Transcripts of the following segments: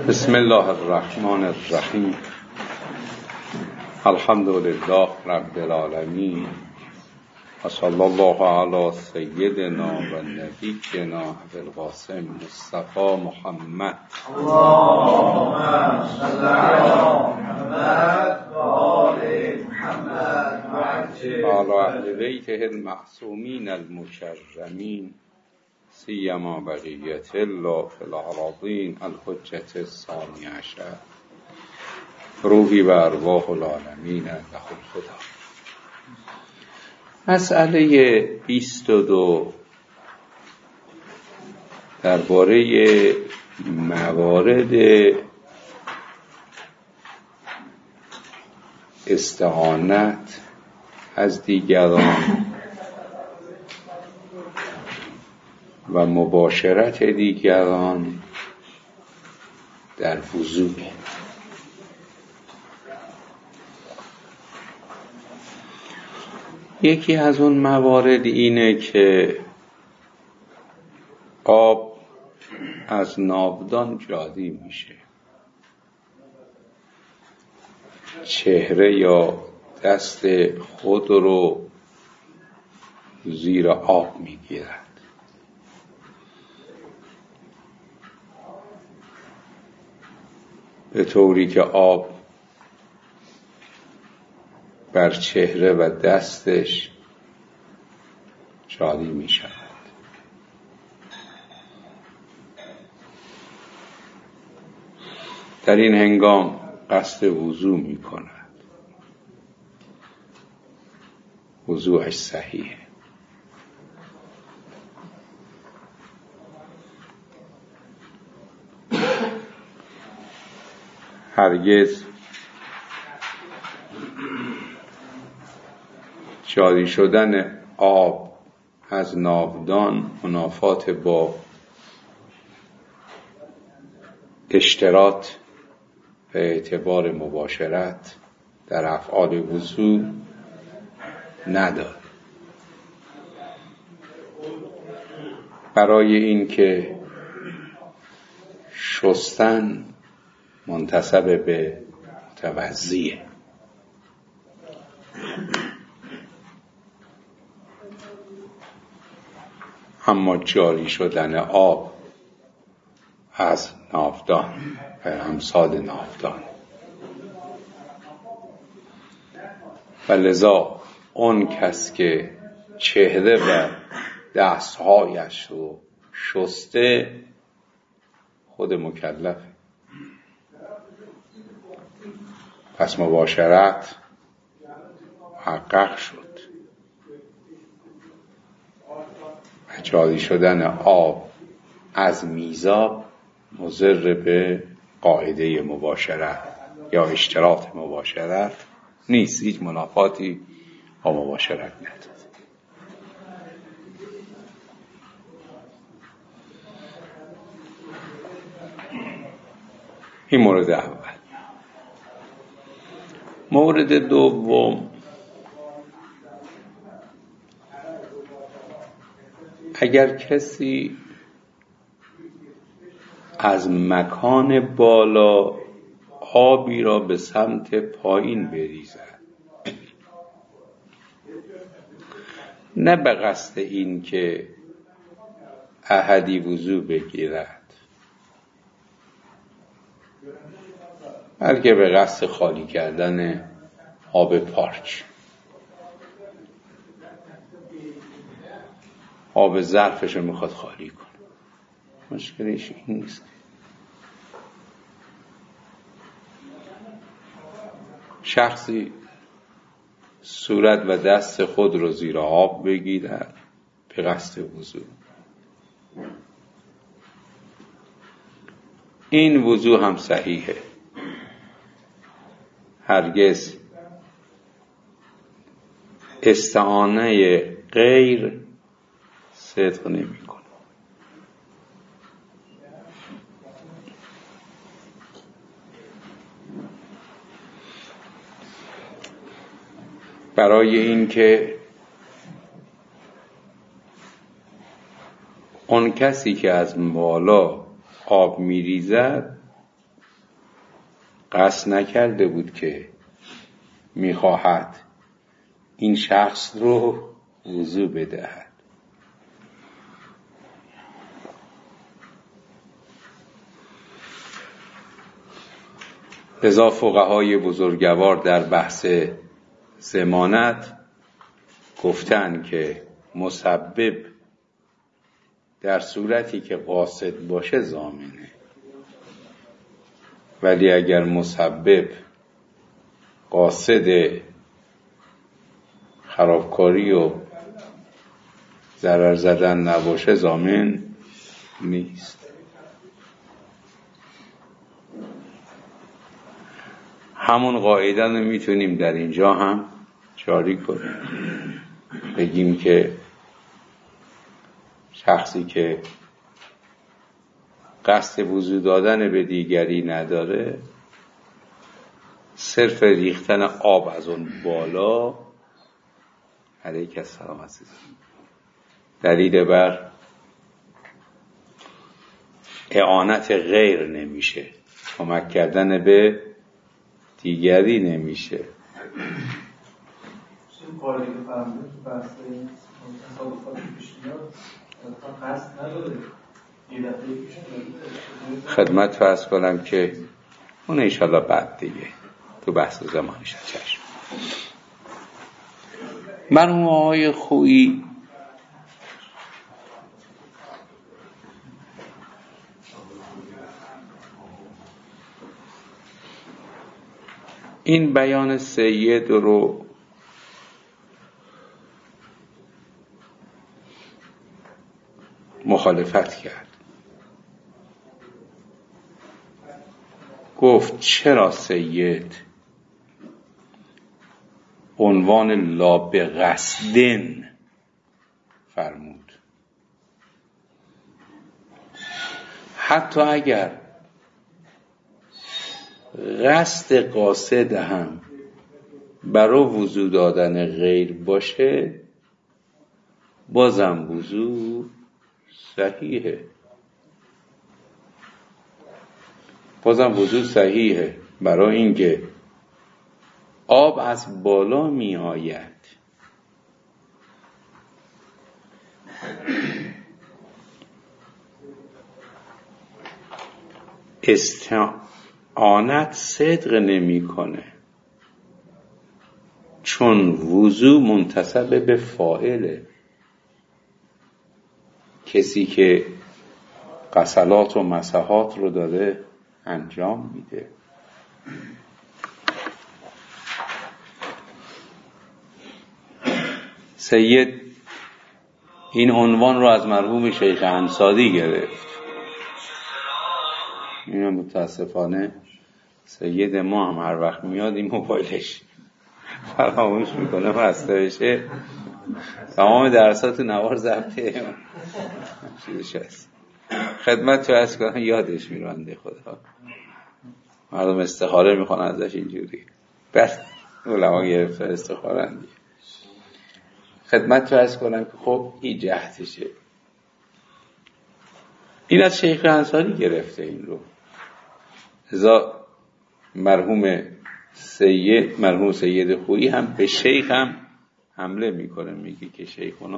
بسم الله الرحمن الرحیم. الحمد لله رب العالمین و صلی الله علی سیدنا و نبینا ابوالقاسم مصطفی محمد. اللهم صل علی محمد و آل محمد و علی اهل بیته المعصومین المکرمین سیما بقیت الله فی الارضین الحجة الثانی عشر روحی و ارواح العالمین له الفدا. مسئله 22 درباره موارد استعانت از دیگران و مباشرت دیگران در وضو. یکی از اون موارد اینه که آب از ناودان جاری میشه، چهره یا دست خود رو زیر آب میگیرد، به طوری که آب بر چهره و دستش جاری می شود. در این هنگام قصد وضو می کند. وضوعش صحیحه. هرگز جاری شدن آب از ناودان منافات با اشتراط و اعتبار مباشرت در افعال وضو ندارد. برای این که شستن منتسب به متوضیه، اما جاری شدن آب از ناودان و امثال ناودان و لذا اون کس که چهره و دستهایش رو شسته خود مکلفه، پس مباشرت محقق شد. جاری شدن آب از میزاب مضر به قاعده مباشرت یا اشتراط مباشرت نیست، هیچ منافاتی با مباشرت نداره. این مورد اول. مورد دوم، اگر کسی از مکان بالا آبی را به سمت پایین بریزد، نه به قصد این که احدی وضو بگیرد، بلکه به قصد خالی کردن آب پارچ، آب ظرفش رو میخواد خالی کنه، مشکلش این نیست. شخصی صورت و دست خود رو زیر آب بگیرد به قصد وضو، این وضو هم صحیحه، هرگز استعانه غیر صدق نمی کنه. برای این که اون کسی که از بالا آب میریزد قصد نکرده بود که میخواهد این شخص رو وضو بدهد. لذا فقهای بزرگوار در بحث ضمانت گفتن که مسبب در صورتی که قاصد باشه ضامنه، ولی اگر مسبب قاصد خرابکاری و ضرر زدن نباشه ضامن نیست. همون قاعده رو میتونیم در اینجا هم جاری کنیم، بگیم که شخصی که قصد وضو دادن به دیگری نداره، صرف ریختن آب از اون بالا علیک السلام عزیزم دلیل بر اعانت غیر نمیشه، کمک کردن به دیگری نمیشه. این قاعده که فرمودید تو بحث تصادفات پیش میاد قصد نداره، یه دفعه پیش میاد. خدمت فرض کنم که اون انشالله بعد دیگه تو بحث زمانش چشم. مرحوم آقای خویی این بیان سید رو مخالفت کرد. گفت چرا سید عنوان لا بقصدن فرمود؟ حتی اگر قصد قاصد هم برای وضو دادن غیر باشه، بازم وضو صحیحه، برای اینکه آب از بالا می آید. استعانت صدق نمی کنه، چون وضو منتسب به فاعله. کسی که غسلات و مسحات رو داره انجام میده. سید این عنوان رو از مرحوم شیخ انصاری گرفت. این متاسفانه سید ما هم هر وقت میاد این موبایلش فراموش میکنه بسته بشه، تمام درسات نوار ضبطه چیزش هست. خدمت تو از کنم یادش میرونده خدا، مردم استخاره میخوان ازش اینجوری، بس علما گرفته استخاره اندی. خدمت تو از کنم که خب این جهتشه. این از شیخ انصاری گرفته این رو. لذا مرحوم سید خویی هم به شیخ هم حمله میکنه، میگه که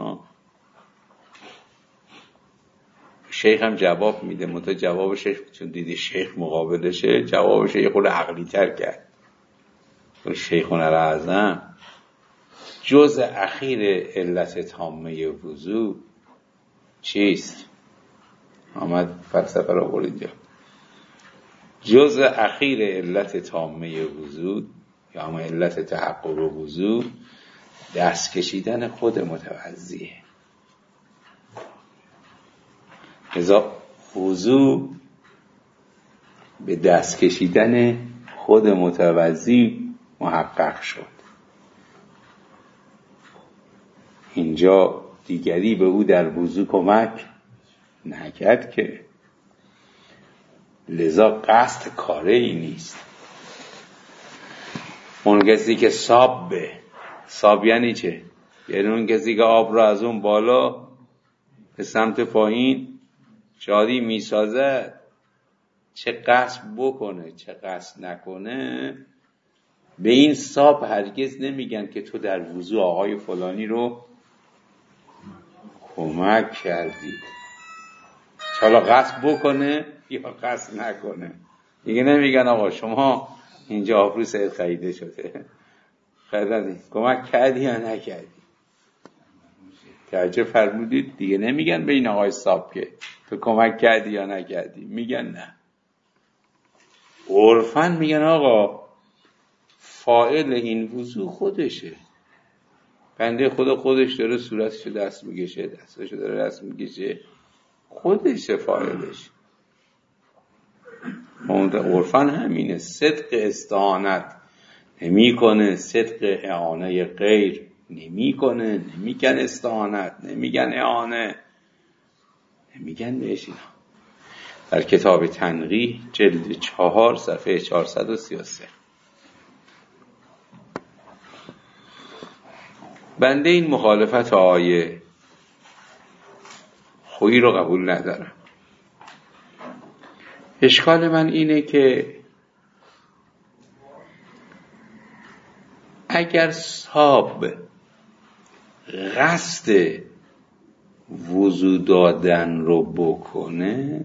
شیخ هم جواب میده، منتها جواب شیخ چون دیدی شیخ مقابلشه جواب شیخ رو عقلی تر کرد. شیخون اعظم جز اخیر علت تامه وضو چیست؟ آمد فلسفه رو برید جا. جز اخیر علت تامه وضو یا هم علت تحقق وضو دست کشیدن خود متوضیه. لذا وضو به دست کشیدن خود متوضی محقق شد. اینجا دیگری به او در وضو کمک نکرد که، لذا قصد کاره ای نیست. اون کسی که ساب یعنی چه؟ یعنی اون کسی که آب را از اون بالا به سمت پایین جاری میسازد، چه قصد بکنه چه قصد نکنه، به این صاحب هرگز نمیگن که تو در وضو آقای فلانی رو کمک کردی، حالا قصد بکنه یا قصد نکنه. دیگه نمیگن آقا شما اینجا آبرو سید خریده شده، کمک کردی یا نکردی. توجه فرمودید؟ دیگه نمیگن به این آقای صاحب که تو کمک کردی یا نکردی، میگن نه. عرفاً میگن آقا فاعل این وضو خودشه، بنده خدا خودش داره صورتشو دست میگشه، دستشو داره دست میگشه، خودشه فاعلش. عرفاً همینه. صدق استعانت نمیکنه، صدق اعانه غیر نمیکنه، نمیگن استعانت، نمیگن اعانه، نمیگن بهش اینا. در کتاب تنقیح جلد 4 صفحه 433. بنده این مخالفت آیه خویی رو قبول ندارم. اشکال من اینه که اگر صاحب قصد وضو دادن رو بکنه،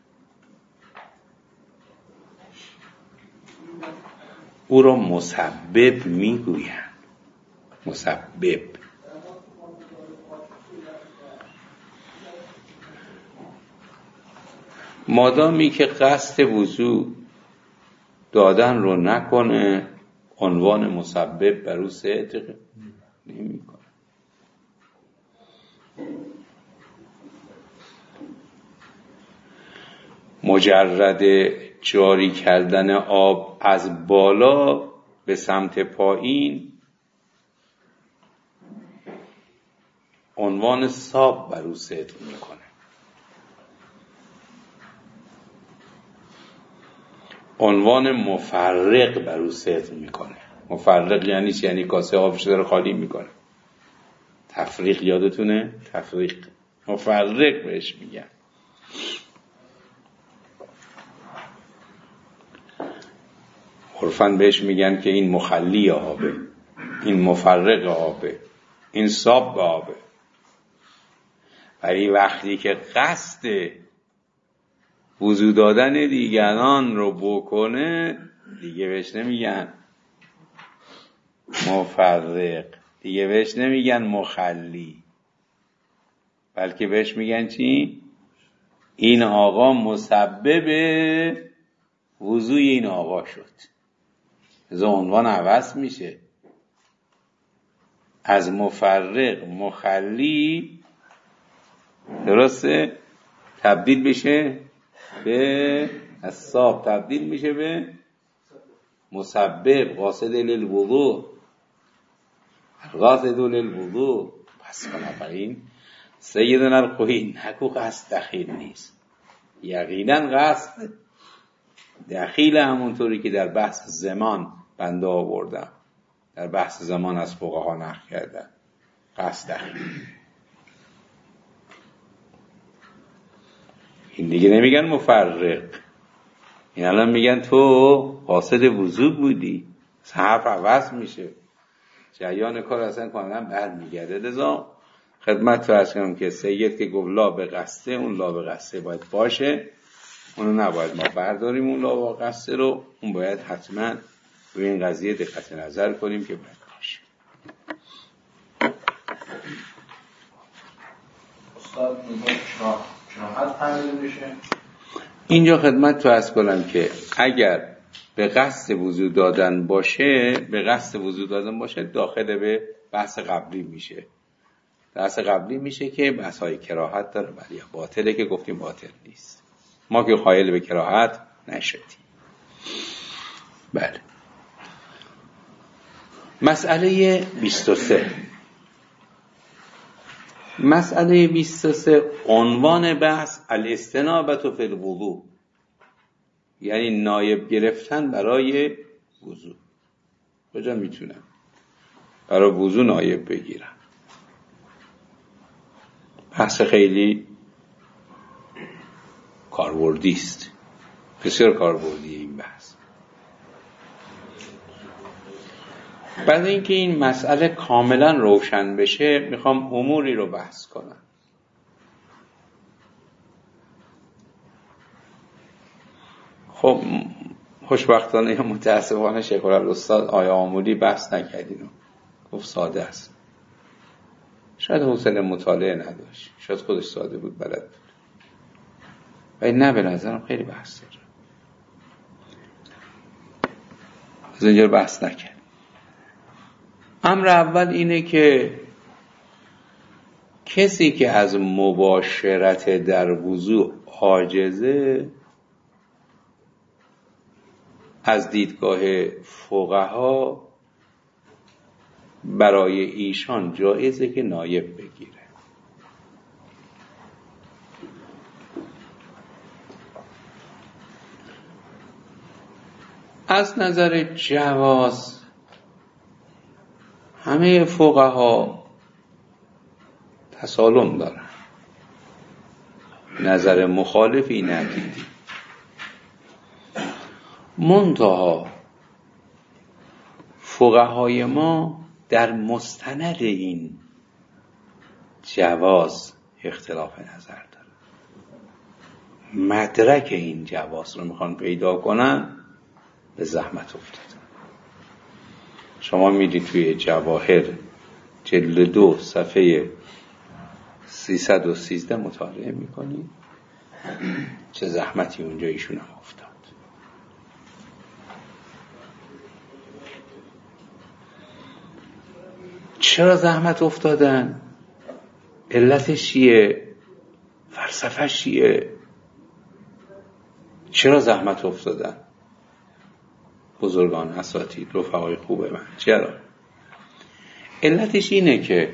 او رو مسبب میگوین. مسبب مادامی که قصد وضو دادن رو نکنه، عنوان مسبب بر او صدق نمیکنه. مجرد جاری کردن آب از بالا به سمت پایین عنوان صاب بر او صدق میکنه. عنوان مفرق بر او صدق میکنه. مفرق یعنی چی؟ یعنی کاسه آبش داره خالی میکنه. تفریق یادتونه؟ تفریق. مفرق بهش میگن. عرفاً بهش میگن که این مخلی آبه، این مفرق آبه، این صاب آبه. ولی وقتی که قصد وضو دادن دیگران رو بکنه، دیگه بهش نمیگن مفرق، دیگه بهش نمیگن مخلی، بلکه بهش میگن چی؟ این آقا مسبب وضوی این آقا شد. از عنوان عوض میشه، از مفرق مخلی درسته تبدیل بشه به اصاب، تبدیل میشه به مسبب، قاصد للوضوء، قاصد للوضوء. پس بنابراین سیدنا الخویی نگو قصد دخیل نیست، یقینا قصد دخیل، همونطوری که در بحث زمان بنده آوردم، در بحث زمان از فقها نقل کردن قصد دخیل. این دیگه نمیگن مفرق، این الان میگن تو قاصد وضو بودی، حرف عوض میشه، جریان کار اصلا کاملا برمیگرده. لذا خدمت تو عرض کنم که سید که گفت لا به قصده، اون لا به قصده باید باشه، اونو نباید ما برداریم، اون لا به قصده رو، اون باید حتما روی این قضیه دقت نظر کنیم که باید باشه. استاد چراحت تعمیل میشه. اینجا خدمت تو عرض کنم که اگر به قصد وضو دادن باشه، به قصد وضو دادن باشه، داخل به بحث قبلی میشه. بحث قبلی میشه که بحث های کراهت داره، ولی باطله که گفتیم باطل نیست، ما که قائل به کراهت نشدیم. بله. مسئله 23. مسئله 23 عنوان بحث الاستنابة فی الوضوء، یعنی نایب گرفتن برای وضو. کجا میتونم برای وضو نایب بگیرم؟ بحث خیلی کاربردی است، بسیار کاربردی این بحث. بعد اینکه این مسئله کاملا روشن بشه میخوام اموری رو بحث کنم. خب خوشبختانه یا متاسفانه شیخ الاستاد آیا آمولی بحث نکردین، گفت ساده است. شاید حوصله مطالعه نداشت، شاید خودش ساده بود، بلد بود، ولی نه، به نظرم خیلی بحث داره. از اینجا بحث نکرد. امر اول اینه که کسی که از مباشرت در وضوء عاجزه، از دیدگاه فقها برای ایشان جایزه که نایب بگیره. از نظر جواز همه فقها تسالم دارن، نظر مخالفی ندیدی. منتها فقهای ما در مستند این جواز اختلاف نظر دارن. مدرک این جواز رو میخوان پیدا کنن، به زحمت افتادن. شما میدید توی جواهر جلد 2 صفحه 313 مطالعه میکنید چه زحمتی اونجا ایشون هم افتاد. چرا زحمت افتادن؟ علتش چیه؟ فلسفه‌اش چیه؟ چرا زحمت افتادن؟ بزرگان اساتید، رفقای خوب من، چرا؟ علتش اینه که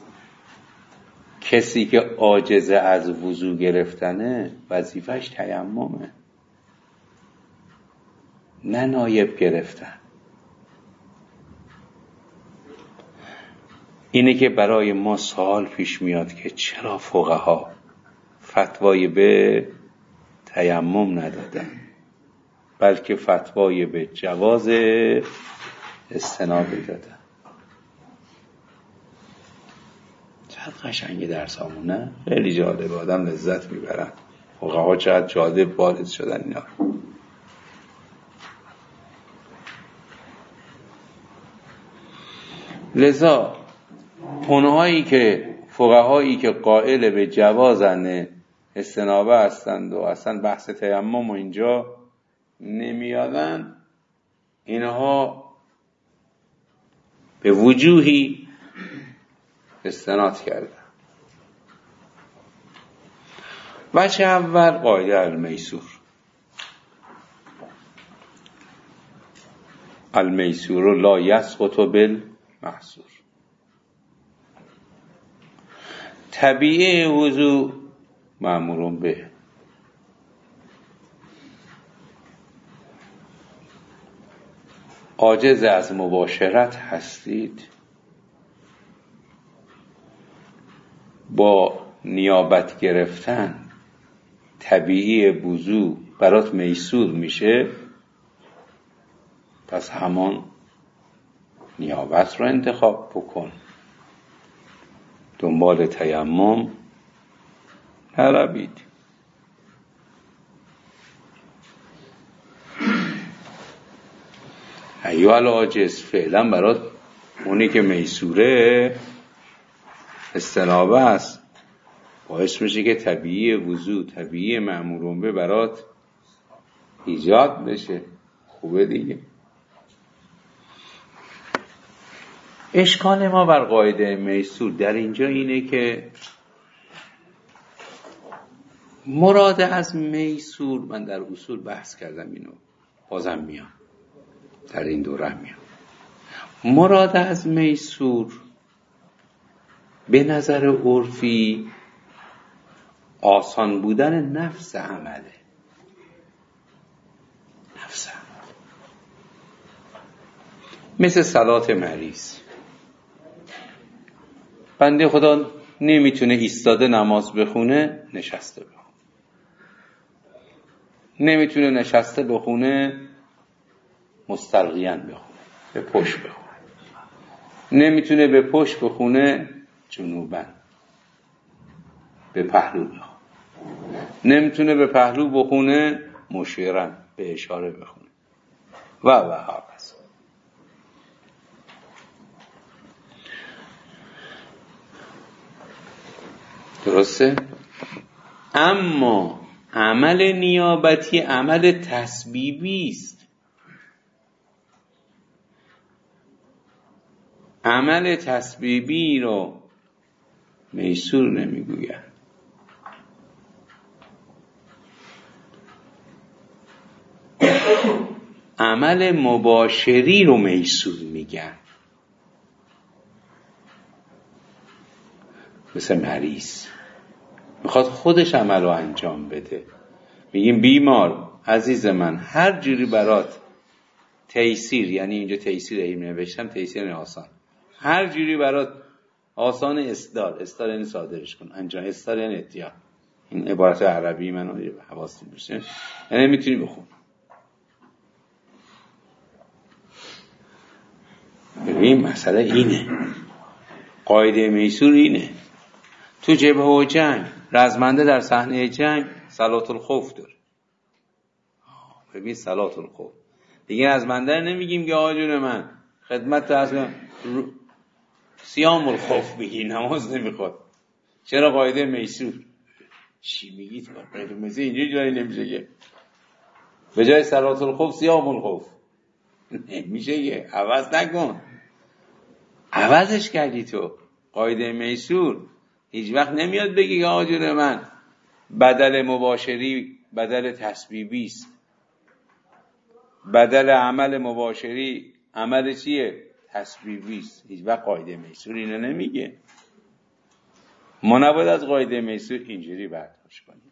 کسی که عاجزه از وضو گرفتنه وظیفش تیممه، نه نایب گرفتن. اینه که برای ما سوال پیش میاد که چرا فقها فتوای به تیمم ندادن، بلکه فتوای به جواز استنابه دادن. چقدر قشنگی درس همونه، خیلی جالب، آدم لذت میبرن. فقها چقدر جالب وارد شدن اینا. لذا اونهایی که فقهایی که قائل به جوازن استنابه هستند و اصلا بحث تیمم و اینجا نمیادن، اینها به وجوهی استناد کردن. وجه اول قاعده المیسور. المیسور لا یسقط بالمحصور. طبیعه وضو مأمورون به. عاجز از مباشرت هستید، با نیابت گرفتن طبیعی وضو برات میسور میشه، پس همان نیابت رو انتخاب بکن، دنبال تیمم نروید. ایوه العاجز، فعلا برات اونی که میسوره استنابه است، باعث میشه که طبیعی وضو، طبیعی مأمورون به برات ایجاد بشه. خوبه دیگه. اشکال ما بر قاعده میسور در اینجا اینه که مراد از میسور، من در اصول بحث کردم اینو، بازم میام در این دوره میام، مراد از میسور به نظر عرفی آسان بودن نفس عمله. نفس عمل مثل صلات مریض. بنده خدا نمیتونه ایستاده نماز بخونه، نشسته بخونه. نمیتونه نشسته بخونه مستلقیاً بخونه، به پشت بخونه. نمیتونه به پشت بخونه جنوباً، به پهلو بخونه. نمیتونه به پهلو بخونه مشیراً، به اشاره بخونه و هاکذا. درسته؟ اما عمل نیابتی عمل تسبیبی است. عمل تسبیبی رو میسور نمیگوید. عمل مباشری رو میسور میگن. مثل مریض میخواد خودش عمل رو انجام بده. میگیم بیمار عزیز من هر جوری برات تیسیر، یعنی اینجا تیسیر این نوشتم، تیسیر آسان، هر جوری برات آسان اصدار یعنی صادرش کن، انجام اصدار یعنی اتیان. این عبارت عربی من حواستون باشه، یعنی میتونی بخون. ببین مسئله اینه، قاعده میسور اینه. تو جبهه و جنگ رزمنده در صحنه جنگ صلات الخوف داره. ببین صلات الخوف دیگه رزمنده نمیگیم که آقا جون من خدمت تو صیام الخوف بگی، نماز نمیخواد. چرا قاعده میسور؟ چی میگید؟ قاعده میسور اینجوری جایی نمیشه که به جای صلات الخوف صیام الخوف نمیشه که. عوض نکن، عوضش کردی تو. قاعده میسور هیچ وقت نمیاد بگی که آقا جون من بدل مباشری بدل تسبیبی است. بدل عمل مباشری عمل چیه؟ تسبیبی است. هیچ وقت قاعده میسور اینو نمیگه. ما نباید از قاعده میسور اینجوری برداشت کنیم.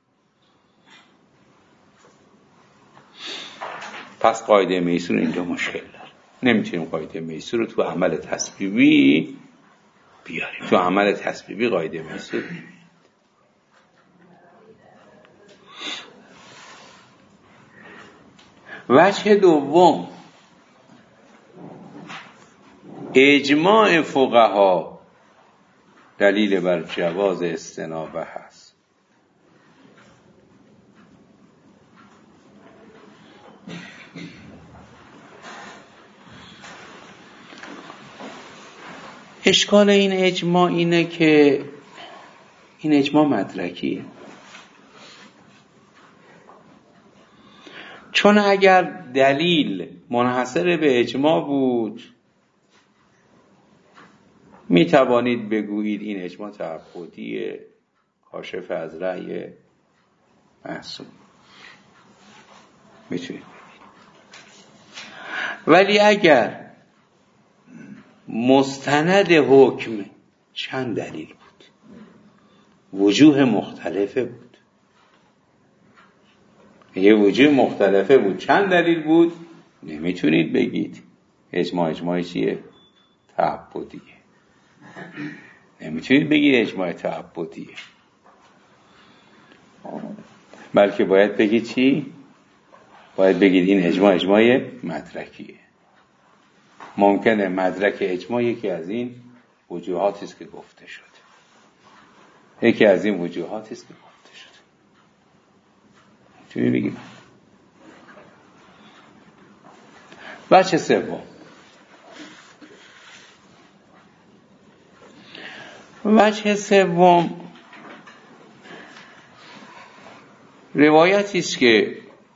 پس قاعده میسور اینجا مشکل داره. نمیتونیم قاعده میسور رو تو عمل تسبیبی بیاریم. تو عمل تسبیبی قاعده میسور نمیاد. وجه دوم، اجماع فقها دلیل بر جواز استنابه هست. اشکال این اجماع اینه که این اجماع مدرکیه. چون اگر دلیل منحصر به اجماع بود می توانید بگویید این اجماع تعبدیه، کاشف از رأی معصوم. میتونید. ولی اگر مستند حکم چند دلیل بود، وجوه مختلفه بود، یه وجوه مختلفه بود، چند دلیل بود، نمیتونید بگید اجماع چیه؟ تعبدیه. نمیتونید بگید اجماع تعبدیه، بلکه باید بگید چی؟ باید بگید این اجماع مدرکیه. ممکنه مدرک اجماع یکی از این وجوهاتی است که گفته شده. یکی از این وجوهاتی است که گفته شده. چی بگیم؟ وجه سوم، روایتی است که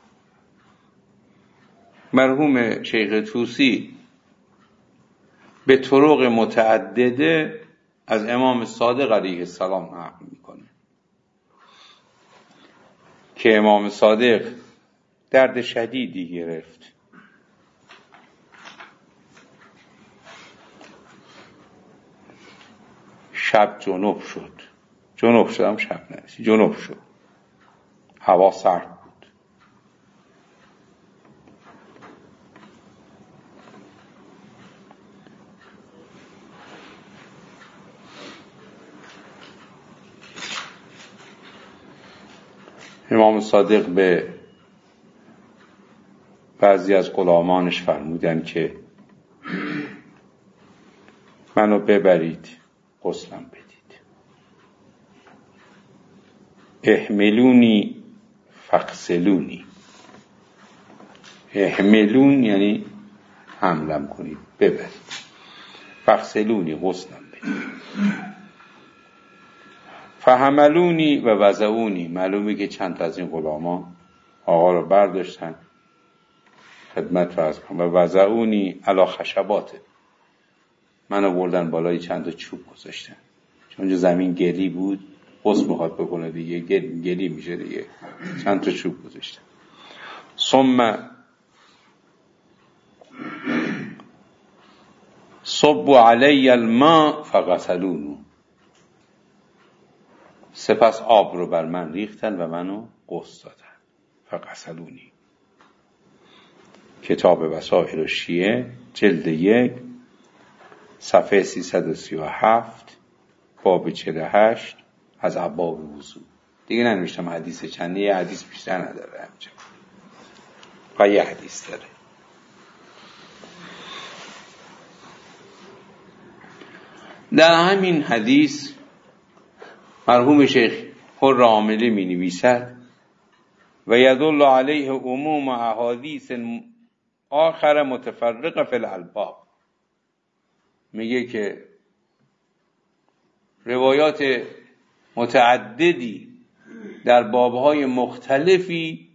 مرحوم شیخ طوسی به طرق متعدده از امام صادق علیه السلام نقل میکنه که امام صادق درد شدیدی گرفت. شب جنوب شد. هوا سرد بود. امام صادق به بعضی از غلامانش فرمودن که منو ببرید غسلم بدید. احملونی فاغسلونی. احملون یعنی حملم کنید، ببرید. فاغسلونی غسلم بدید. فحملونی و وضعونی. معلومه که چند تا از این غلامان آقا رو برداشتن خدمت فرض کن و وضعونی علی خشباته. منو بردن بالای چند تا چوب گذاشتن، چون زمین گلی بود، غسل میخواد بکنه دیگه، گلی میشه دیگه، چند تا چوب گذاشتن. ثم صبوا علی الماء فغسلونو. سپس آب رو بر من ریختن و منو غسل دادن. فغسلونی. کتاب وسائل الشیعه جلد 1 صفحه 337 باب 48 از ابواب وضو. دیگه ننوشتم حدیث چندی، یه حدیث بیشتر نداره همچنین و یه حدیث داره. در همین حدیث مرحوم شیخ حر عاملی می نویسد و یدل علیه عموم احادیث آخر متفرقه فی الالباب. میگه که روایات متعددی در بابهای مختلفی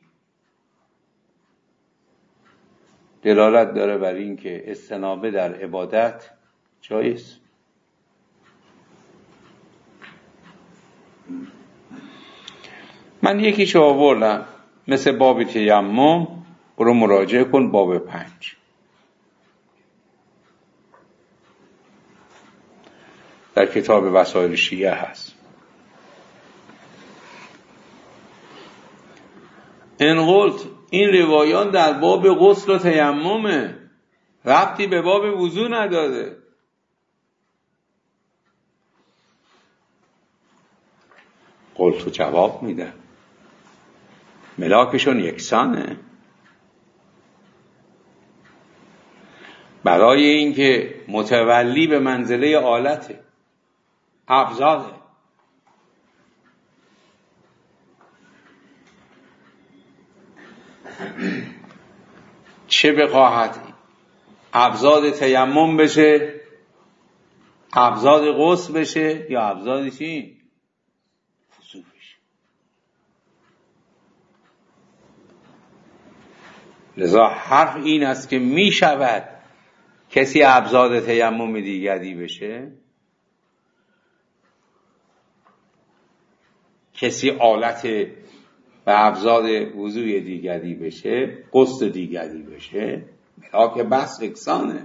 دلالت داره بر این که استنابه در عبادت جایز. من یکیشو آوردم مثل باب تیمم، برو مراجعه کن، باب 5. در کتاب وسائل شیعه هست. این قلت این روایان در باب غسل و تیممه، ربطی به باب وضو نداره. قلت جواب میدم ملاکشون یکسانه. برای اینکه متولی به منزله آلته، ابزاده. چه بخواهد ابزاد تیمم بشه، ابزاد غسل بشه، یا ابزاد چی؟ وضو بشه. لذا حرف این است که می شود کسی ابزاد تیمم دیگری بشه، کسی آلت و ابزاد وضوی دیگری بشه، غسل دیگری بشه، ملاک بس یکسانه،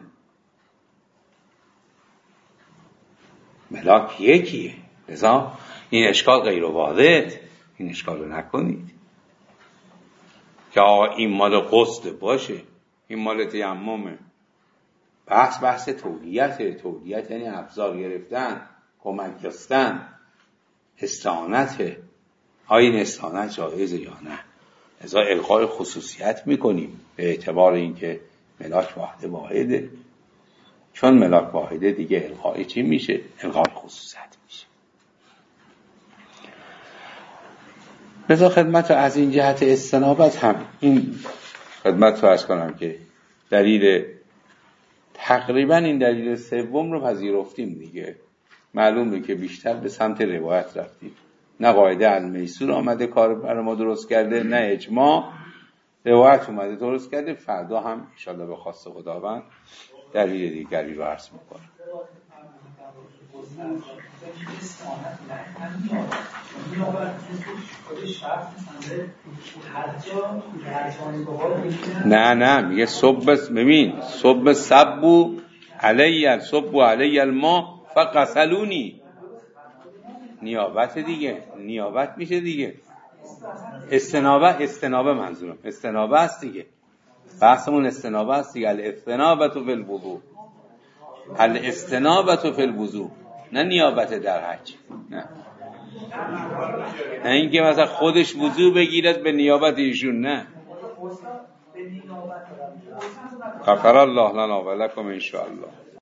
ملاک یکیه. لذا این اشکال غیر واضح، این اشکال رو نکنید که آقا این مال غسل باشه، این مال تیممه. بحث تولیته. تولیت یعنی ابزار گرفتن، کمک کردن، استعانته. آیا این استعانت جایزه یا نه؟ لذا الغای خصوصیت میکنیم به اعتبار اینکه ملاک واحده. چون ملاک واحده دیگه الغای چی میشه؟ الغای خصوصیت میشه. لذا خدمت از این جهت استنابت هم این خدمت رو عرض کنم که تقریبا این دلیل سوم رو پذیرفتیم دیگه. معلومه که بیشتر به سمت روایت رفتیم. نه قاعده المیسور آمده کار برای ما درست کرده، نه اجماع، روایت اومده درست کرده. فردا هم انشاءالله به خواست خداوند دلیل دیگری رو عرض میکنم. نه میگه صبح صبو علی الماء فغسلونی. نیابت دیگه، نیابت میشه دیگه. استنابه منظورم استنابه است دیگه. بحثمون استنابه است دیگه. الاستنابه فی الوضو، الاستنابه فی الوضو، نه نیابت در حج. نه اینکه مثلا خودش وضو بگیرد به نیابت ایشون. نه غفر الله لنا و لکم ان شاء الله.